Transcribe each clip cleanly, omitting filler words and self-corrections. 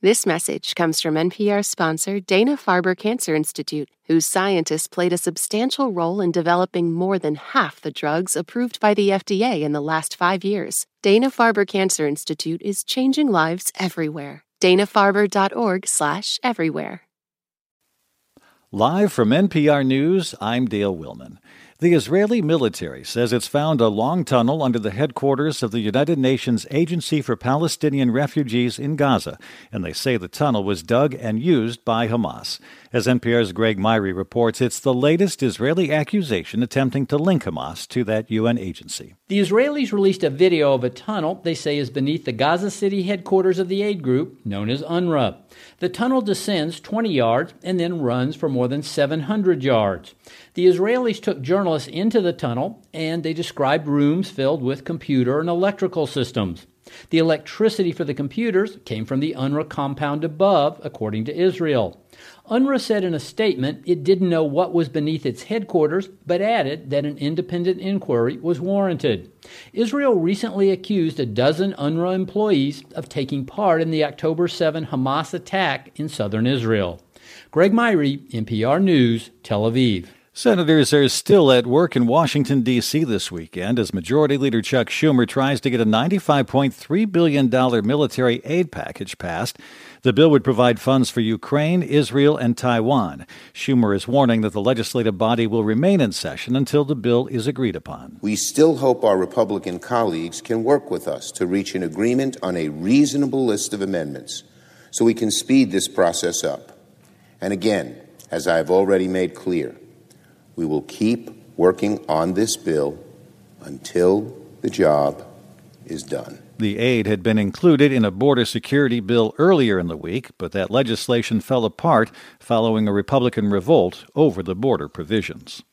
This message comes from NPR sponsor Dana-Farber Cancer Institute, whose scientists played a substantial role in developing more than half the drugs approved by the FDA in the last 5 years. Dana-Farber Cancer Institute is changing lives everywhere. danafarber.org/everywhere. Live from NPR News, I'm Dale Willman. The Israeli military says it's found a long tunnel under the headquarters of the United Nations Agency for Palestinian Refugees in Gaza, and they say the tunnel was dug and used by Hamas. As NPR's Greg Myrie reports, it's the latest Israeli accusation attempting to link Hamas to that UN agency. The Israelis released a video of a tunnel they say is beneath the Gaza City headquarters of the aid group, known as UNRWA. The tunnel descends 20 yards and then runs for more than 700 yards. The Israelis took journalists into the tunnel, and they described rooms filled with computer and electrical systems. The electricity for the computers came from the UNRWA compound above, according to Israel. UNRWA said in a statement it didn't know what was beneath its headquarters, but added that an independent inquiry was warranted. Israel recently accused a dozen UNRWA employees of taking part in the October 7 Hamas attack in southern Israel. Greg Myrie, NPR News, Tel Aviv. Senators are still at work in Washington, D.C. this weekend as Majority Leader Chuck Schumer tries to get a $95.3 billion military aid package passed. The bill would provide funds for Ukraine, Israel, and Taiwan. Schumer is warning that the legislative body will remain in session until the bill is agreed upon. We still hope our Republican colleagues can work with us to reach an agreement on a reasonable list of amendments so we can speed this process up. And again, as I have already made clear, we will keep working on this bill until the job is done. The aid had been included in a border security bill earlier in the week, but that legislation fell apart following a Republican revolt over the border provisions.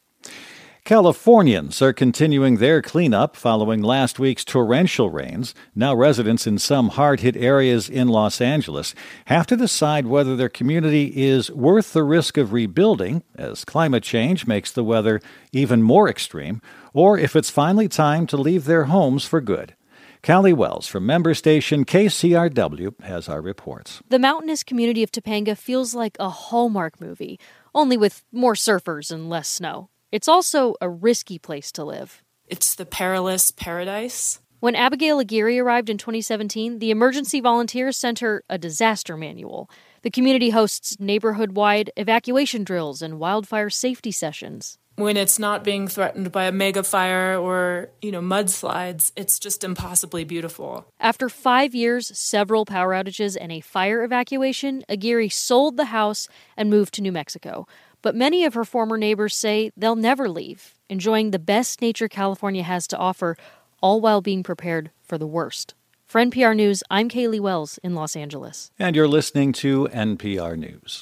Californians are continuing their cleanup following last week's torrential rains. Now residents in some hard-hit areas in Los Angeles have to decide whether their community is worth the risk of rebuilding, as climate change makes the weather even more extreme, or if it's finally time to leave their homes for good. Callie Wells from member station KCRW has our reports. The mountainous community of Topanga feels like a Hallmark movie, only with more surfers and less snow. It's also a risky place to live. It's the perilous paradise. When Abigail Aguirre arrived in 2017, the emergency volunteers sent her a disaster manual. The community hosts neighborhood-wide evacuation drills and wildfire safety sessions. When it's not being threatened by a mega fire or, mudslides, it's just impossibly beautiful. After 5 years, several power outages, and a fire evacuation, Aguirre sold the house and moved to New Mexico. But many of her former neighbors say they'll never leave, enjoying the best nature California has to offer, all while being prepared for the worst. For NPR News, I'm Kaylee Wells in Los Angeles. And you're listening to NPR News.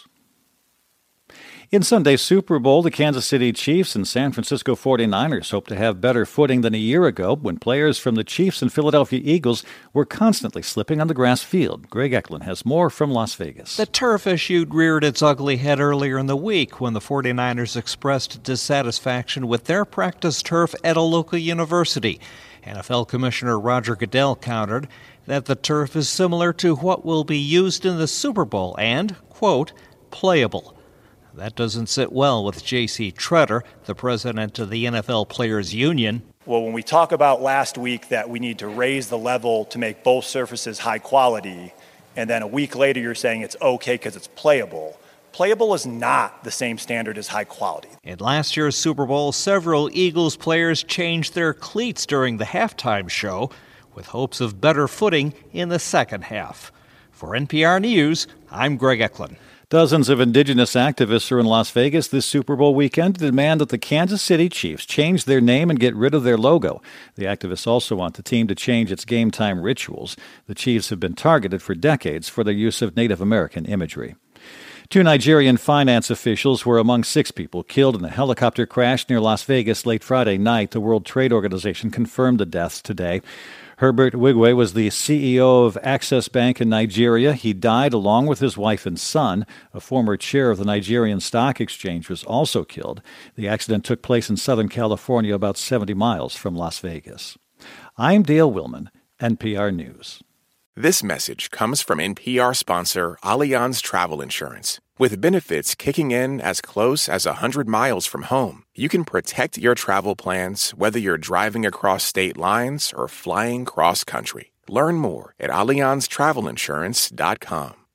In Sunday's Super Bowl, the Kansas City Chiefs and San Francisco 49ers hope to have better footing than a year ago when players from the Chiefs and Philadelphia Eagles were constantly slipping on the grass field. Greg Eklund has more from Las Vegas. The turf issue reared its ugly head earlier in the week when the 49ers expressed dissatisfaction with their practice turf at a local university. NFL Commissioner Roger Goodell countered that the turf is similar to what will be used in the Super Bowl and, quote, playable. That doesn't sit well with J.C. Tretter, the president of the NFL Players Union. Well, when we talk about last week that we need to raise the level to make both surfaces high quality, and then a week later you're saying it's okay because it's playable. Playable is not the same standard as high quality. In last year's Super Bowl, several Eagles players changed their cleats during the halftime show with hopes of better footing in the second half. For NPR News, I'm Greg Eklund. Dozens of indigenous activists are in Las Vegas this Super Bowl weekend to demand that the Kansas City Chiefs change their name and get rid of their logo. The activists also want the team to change its game time rituals. The Chiefs have been targeted for decades for their use of Native American imagery. 2 Nigerian finance officials were among 6 people killed in a helicopter crash near Las Vegas late Friday night. The World Trade Organization confirmed the deaths today. Herbert Wigwe was the CEO of Access Bank in Nigeria. He died along with his wife and son. A former chair of the Nigerian Stock Exchange was also killed. The accident took place in Southern California, about 70 miles from Las Vegas. I'm Dale Willman, NPR News. This message comes from NPR sponsor Allianz Travel Insurance. With benefits kicking in as close as 100 miles from home, you can protect your travel plans whether you're driving across state lines or flying cross-country. Learn more at AllianzTravelInsurance.com.